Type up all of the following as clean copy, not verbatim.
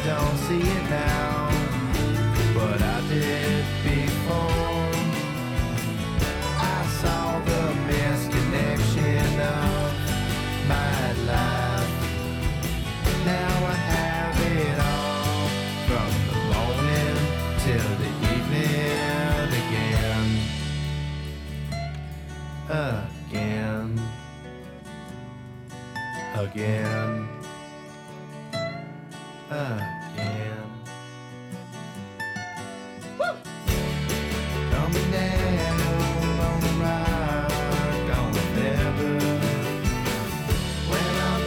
don't see it now, but I did before. I saw the misconnection of my life. Now I have it all, from the morning till the evening again. Again. Woo! Coming down on the ride, gonna never. When I'm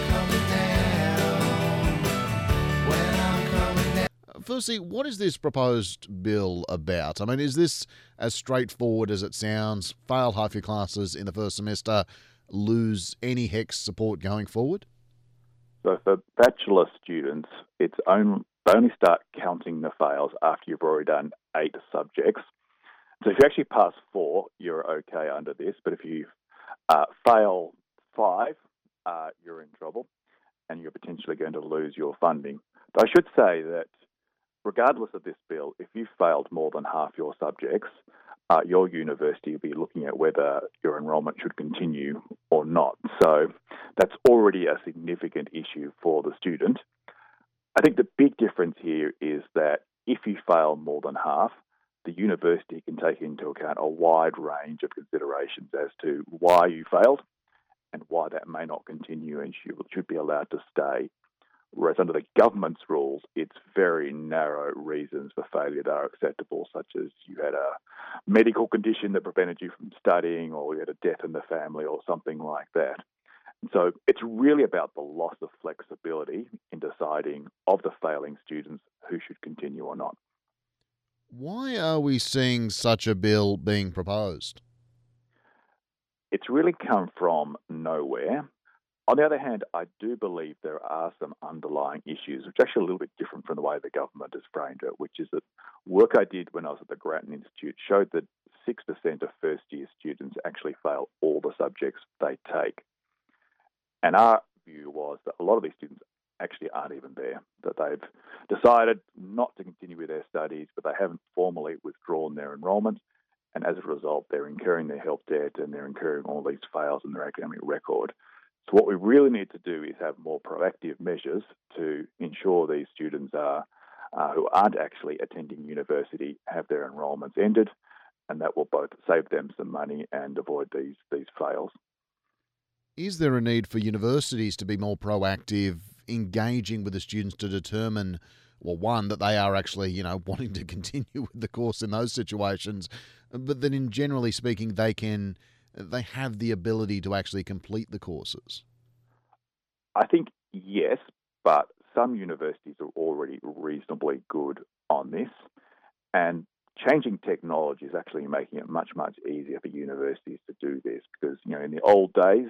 coming down. Firstly, what is this proposed bill about? I mean, is this as straightforward as it sounds? Fail half your classes in the first semester, lose any HECS support going forward? So for bachelor students, they only start counting the fails after you've already done 8 subjects. So if you actually pass 4, you're okay under this. But if you fail 5, you're in trouble and you're potentially going to lose your funding. But I should say that regardless of this bill, if you failed more than half your subjects, your university will be looking at whether your enrolment should continue or not. So that's already a significant issue for the student. I think the big difference here is that if you fail more than half, the university can take into account a wide range of considerations as to why you failed and why that may not continue and should be allowed to stay. Whereas under the government's rules, it's very narrow reasons for failure that are acceptable, such as you had a medical condition that prevented you from studying, or you had a death in the family or something like that. And so it's really about the loss of flexibility in deciding of the failing students who should continue or not. Why are we seeing such a bill being proposed? It's really come from nowhere. On the other hand, I do believe there are some underlying issues, which are actually a little bit different from the way the government has framed it, which is that work I did when I was at the Grattan Institute showed that 6% of first-year students actually fail all the subjects they take. And our view was that a lot of these students actually aren't even there, that they've decided not to continue with their studies, but they haven't formally withdrawn their enrolment. And as a result, they're incurring their help debt and they're incurring all these fails in their academic record. So what we really need to do is have more proactive measures to ensure these students who aren't actually attending university have their enrolments ended, and that will both save them some money and avoid these fails. Is there a need for universities to be more proactive, engaging with the students to determine, well, one, that they are actually, wanting to continue with the course in those situations, but then in generally speaking, they have the ability to actually complete the courses? I think yes, but some universities are already reasonably good on this, and changing technology is actually making it much, much easier for universities to do this because, in the old days,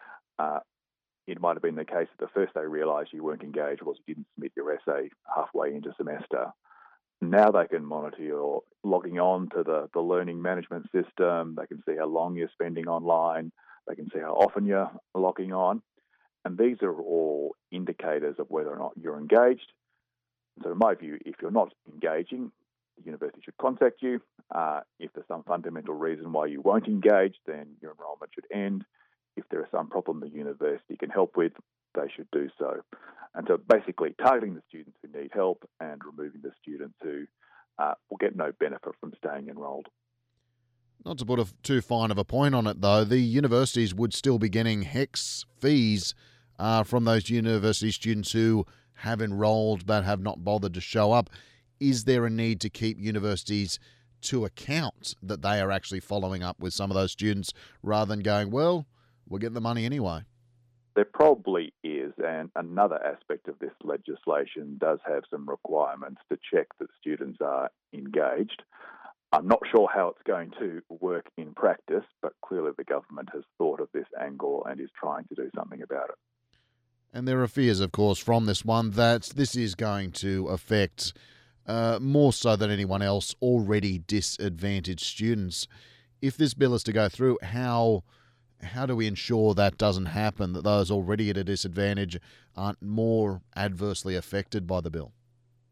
it might have been the case that the first they realised you weren't engaged was you didn't submit your essay halfway into semester. Now they can monitor your logging on to the learning management system. They can see how long you're spending online. They can see how often you're logging on. And these are all indicators of whether or not you're engaged. So in my view, if you're not engaging, the university should contact you. If there's some fundamental reason why you won't engage, then your enrolment should end. If there is some problem the university can help with, they should do so. And so basically targeting the students who need help and removing the students who will get no benefit from staying enrolled. Not to put too fine of a point on it, though, the universities would still be getting HECS fees from those university students who have enrolled but have not bothered to show up. Is there a need to keep universities to account that they are actually following up with some of those students rather than going, well, we'll get the money anyway? There probably is, and another aspect of this legislation does have some requirements to check that students are engaged. I'm not sure how it's going to work in practice, but clearly the government has thought of this angle and is trying to do something about it. And there are fears, of course, from this one that this is going to affect more so than anyone else already disadvantaged students. If this bill is to go through, how do we ensure that doesn't happen, that those already at a disadvantage aren't more adversely affected by the bill?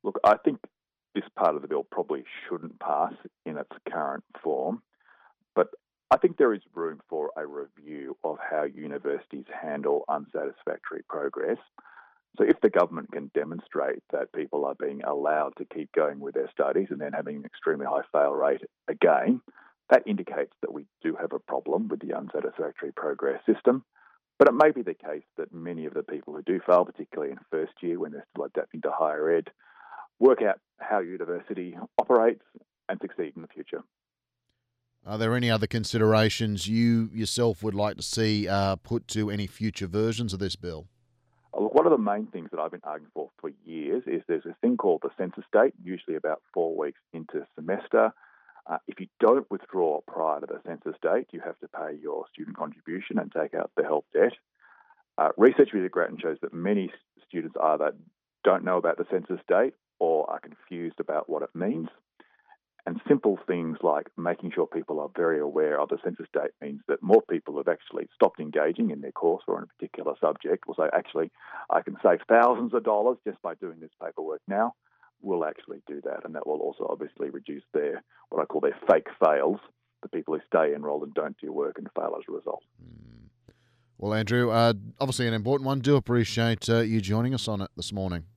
Look, I think this part of the bill probably shouldn't pass in its current form, but I think there is room for a review of how universities handle unsatisfactory progress. So if the government can demonstrate that people are being allowed to keep going with their studies and then having an extremely high fail rate again, that indicates that we do have a problem with the unsatisfactory progress system. But it may be the case that many of the people who do fail, particularly in first year when they're still adapting to higher ed, work out how university operates and succeed in the future. Are there any other considerations you yourself would like to see put to any future versions of this bill? Look, one of the main things that I've been arguing for years is there's a thing called the census date, usually about 4 weeks into semester. If you don't withdraw prior to the census date, you have to pay your student contribution and take out the help debt. Research with Grattan shows that many students either don't know about the census date or are confused about what it means. And simple things like making sure people are very aware of the census date means that more people have actually stopped engaging in their course or in a particular subject will say, actually, I can save thousands of dollars just by doing this paperwork now. We'll actually do that. And that will also obviously reduce their, what I call their fake fails, the people who stay enrolled and don't do work and fail as a result. Well, Andrew, obviously an important one. Do appreciate you joining us on it this morning.